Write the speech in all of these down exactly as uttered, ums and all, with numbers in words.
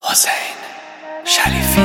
حسین شریفی.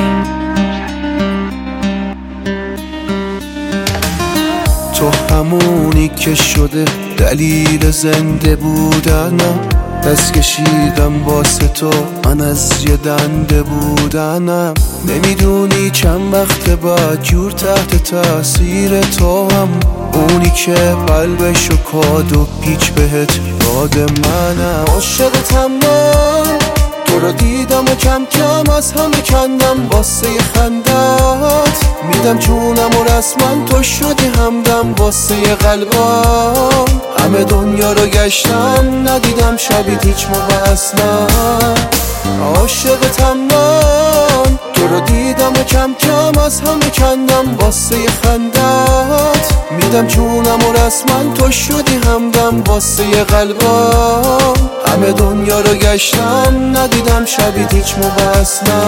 تو همونی که شده دلیل زنده بودنم، دست کشیدم واسه تو من از یه دنده بودنم. نمیدونی چند وقت بعد جور تحت تاثیر تو هم، اونی که قلبشو کاد و پیچ بهت داد منم. عاشقتم من، تو رو دیدم و کم کم از همه کندم واسه خندت. میدم جونم و رسما تو شدی همدم واسه قلبم. همه دنیا رو گشتم ندیدم شبیه هیچ موقع اصلا. عاشقتم من، تو رو دیدم و کم کم از همه کندم واسه خندت. میدم جونم و رسما تو شدی همدم واسه قلبم. همه دنیا رو گشتم ندیدم شبیه هیچ موقع اصلا.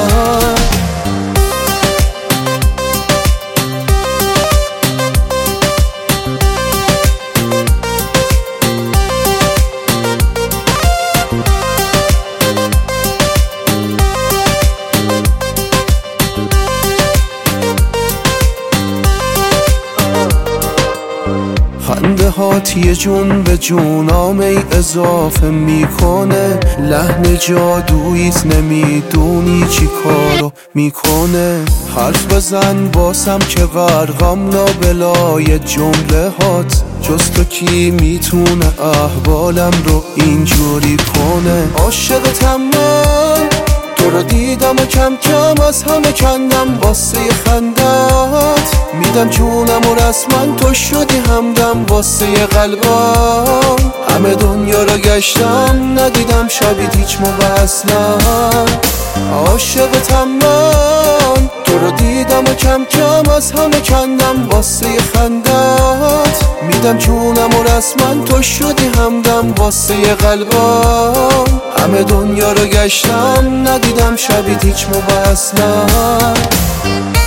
خنده هات یه جون به جونام ای اضافه میکنه. لحن جادوییت نمیدونی چی کارو میکنه. حرف بزن باسم که غرقم لابلای جمله هات. جز تو کی میتونه احوالم رو اینجوری کنه. عاشقتم من، تو رو دیدم و کم کم از همه کندم واسه خندت. میدم جونم و رسما تو شدی همدم واسه قلبم. همه دنیا رو گشتم ندیدم شبیه هیچ موقع اصلا. عاشقتم من، تو رو دیدم و کم کم از همه کندم واسه خندت. میدم جونم و رسما تو شدی همدم واسه قلبم. همه دنیا رو گشتم ندیدم شبیه هیچ موقع اصلا.